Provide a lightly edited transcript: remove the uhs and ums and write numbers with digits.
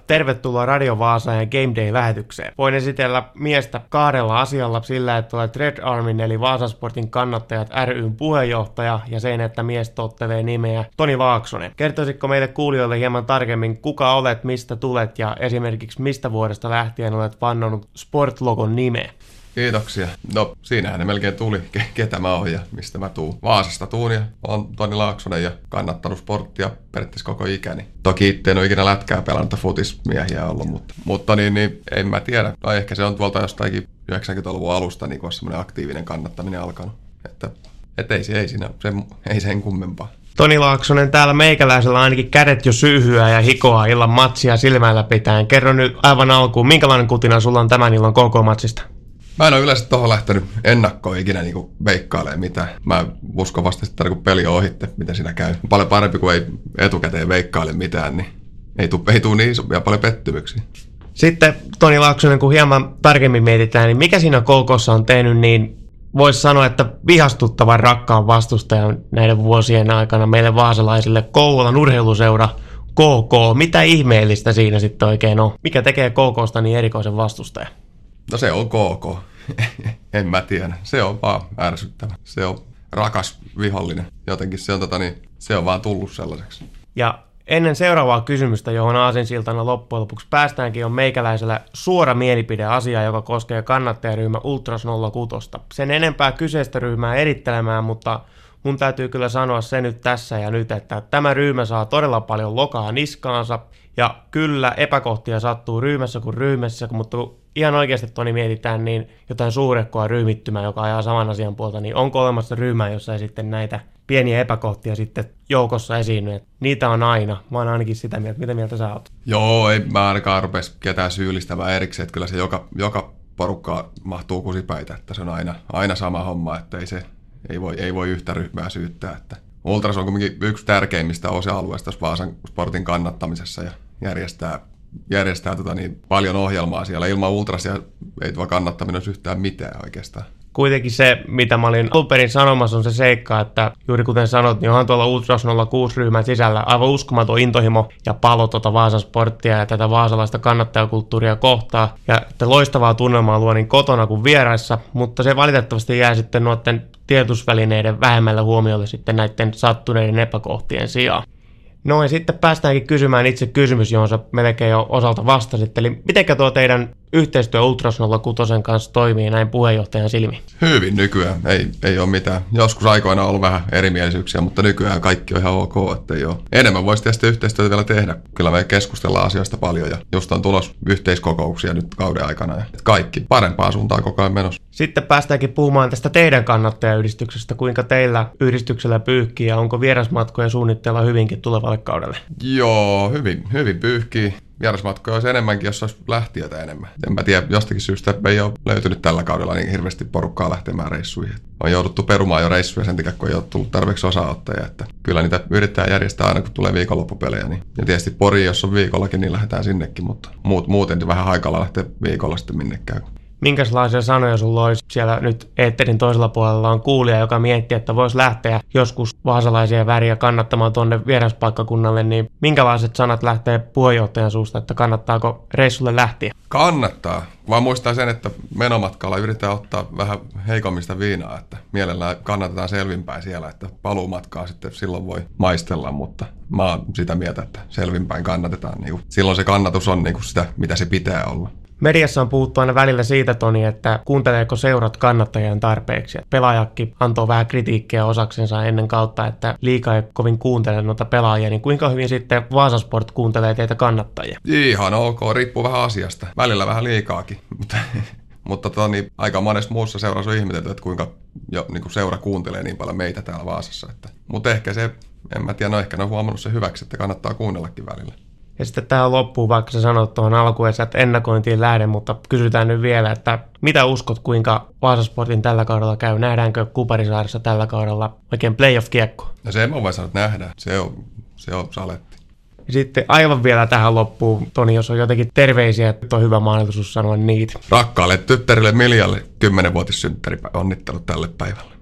tervetuloa Radio Vaasaan ja Game Day-lähetykseen. Voin esitellä miestä kahdella asialla sillä, että olet Red Armin eli Vaasasportin kannattajat ry:n puheenjohtaja ja sen, että mies tottelee nimeä Toni Laaksonen. Kertoisitko meille kuulijoille hieman tarkemmin, kuka olet, mistä tulet ja esimerkiksi mistä vuodesta lähtien olet vannonut Sport-logon nimeä? Kiitoksia. No siinähän ne melkein tuli, ketä mä oon ja mistä mä tuun. Vaasasta tuun ja oon Toni Laaksonen ja kannattanut sporttia periaatteessa koko ikäni. Toki itse en ole ikinä lätkää pelannut futismiehiä ollut, mutta en mä tiedä. No ehkä se on tuolta jostakin 90-luvun alusta niin kun on semmoinen aktiivinen kannattaminen alkanut. Että ei sen kummempaa. Toni Laaksonen, täällä meikäläisellä ainakin kädet jo syyhyä ja hikoaa illan matsia silmällä pitäen. Kerro nyt aivan alkuun, minkälainen kutina sulla on tämän illan KK-matsista? Mä en ole yleensä tuohon lähtenyt ennakkoon ikinä niinku veikkailemaan mitään. Mä uskon vasta sitten, kun peli on ohitte, miten siinä käy. Paljon parempi, kuin ei etukäteen veikkaile mitään, niin ei tule niin isoja paljon pettymyksiä. Sitten Toni Laaksonen, kun hieman tarkemmin mietitään, niin mikä siinä KK:ssa on tehnyt niin voisi sanoa, että vihastuttavan rakkaan vastustajan näiden vuosien aikana meille vaasalaisille Kouvolan urheiluseura KK. Mitä ihmeellistä siinä sitten oikein on? Mikä tekee KK:sta niin erikoisen vastustajan? No se on KK. En mä tiedä. Se on vaan ärsyttävä. Se on rakas vihollinen. Jotenkin se on vaan tullut sellaiseksi. Ja ennen seuraavaa kysymystä, johon aasinsiltana loppujen lopuksi päästäänkin, on meikäläisellä suora mielipideasia, joka koskee kannattajaryhmä Ultras 06. Sen enempää kyseistä ryhmää erittelemään, mutta mun täytyy kyllä sanoa se nyt tässä ja nyt, että tämä ryhmä saa todella paljon lokaa niskaansa. Ja kyllä epäkohtia sattuu ryhmässä kuin ryhmässä, mutta ihan oikeasti Toni mietitään niin jotain suurekkoa ryhmittymää, joka ajaa saman asian puolta, niin onko olemassa ryhmä, jossa ei sitten näitä pieniä epäkohtia sitten joukossa esiinny? Niitä on aina. Mä oon ainakin sitä mieltä. Mitä mieltä sä oot? Joo, ei mä ainakaan rupesi ketään syyllistämään erikseen, että kyllä se joka porukka mahtuu kusipäitä, että se on aina sama homma, että ei voi yhtä ryhmää syyttää. Että Ultras on kuitenkin yksi tärkeimmistä osa-alueista Vaasan sportin kannattamisessa ja järjestää paljon ohjelmaa siellä. Ilman Ultrasia ei tuo kannattaminen olisi yhtään mitään oikeastaan. Kuitenkin se, mitä mä olin alunperin sanomassa, on se seikka, että juuri kuten sanot, niin onhan tuolla Ultras 06-ryhmän sisällä aivan uskomaton intohimo ja palo Vaasan sporttia ja tätä vaasalaista kannattajakulttuuria kohtaa. Ja loistavaa tunnelmaa luo niin kotona kuin vieraissa, mutta se valitettavasti jää sitten noiden tiedotusvälineiden vähemmälle huomiolle sitten näiden sattuneiden epäkohtien sijaan. No ja sitten päästäänkin kysymään itse kysymys, johon sä melkein jo osalta vastasit. Eli mitenkä tuo teidän yhteistyö Ultras 06 kanssa toimii näin puheenjohtajan silmiin? Hyvin nykyään. Ei ole mitään. Joskus aikoina on ollut vähän erimielisyyksiä, mutta nykyään kaikki on ihan ok, että ei ole. Enemmän voisi tietysti yhteistyötä vielä tehdä. Kyllä me keskustellaan asioista paljon ja just on tulos yhteiskokouksia nyt kauden aikana. Ja kaikki parempaan suuntaan koko ajan menossa. Sitten päästäänkin puhumaan tästä teidän kannattajayhdistyksestä. Kuinka teillä yhdistyksellä pyyhkii ja onko vierasmatkoja suunnitteilla hyvinkin tulevalle kaudelle? Joo, hyvin pyyhkii. Vierasmatkoja olisi enemmänkin, jos olisi lähtiöitä enemmän. En mä tiedä, jostakin syystä ei ole löytynyt tällä kaudella niin hirveästi porukkaa lähtemään reissuihin. On jouduttu perumaan jo reissuja sen takia, kun ei ole tullut tarpeeksi osaottajia. Että kyllä niitä yrittää järjestää aina, kun tulee viikonloppupelejä. Niin. Ja tietysti Poriin, jos on viikollakin, niin lähdetään sinnekin, mutta muuten vähän haikalla lähteä viikolla sitten minnekään. Minkälaisia sanoja sulla olisi siellä nyt eetterin toisella puolella on kuulija, joka miettii, että voisi lähteä joskus vaasalaisia väriä kannattamaan tuonne vieraspaikkakunnalle, niin minkälaiset sanat lähtee puheenjohtajan suusta, että kannattaako reissulle lähteä? Kannattaa, vaan muistaa sen, että menomatkalla yritetään ottaa vähän heikommista viinaa, että mielellään kannatetaan selvinpäin siellä, että paluumatkaa sitten silloin voi maistella, mutta mä oon sitä mieltä, että selvinpäin kannatetaan. Niin silloin se kannatus on niin sitä, mitä se pitää olla. Mediassa on puhuttu aina välillä siitä, Toni, että kuunteleeko seurat kannattajien tarpeeksi. Pelaajakin antoi vähän kritiikkiä osaksensa ennen kautta, että liikaa ei kovin kuuntele noita pelaajia. Niin kuinka hyvin sitten Vaasasport kuuntelee teitä kannattajia? Ihan ok, riippuu vähän asiasta. Välillä vähän liikaakin, mutta aika monessa muussa seurassa on ihmetelty, että kuinka seura kuuntelee niin paljon meitä täällä Vaasassa. Mutta ehkä se, en mä tiedä, ehkä ne on huomannut se hyväksi, että kannattaa kuunnellakin välillä. Ja sitten tähän loppuu, vaikka sä sanoit tuohon alkuun, että ennakointiin lähde, mutta kysytään nyt vielä, että mitä uskot, kuinka Vaasasportin tällä kaudella käy? Nähdäänkö Kuparisaaressa tällä kaudella oikein playoff-kiekko? No se mä voin sanoa, että nähdään. Se on saletti. Ja sitten aivan vielä tähän loppuun, Toni, jos on jotenkin terveisiä, että on hyvä mahdollisuus sanoa niitä. Rakkaalle tyttärille Miljalle 10-vuotissynttäri onnittelut tälle päivälle.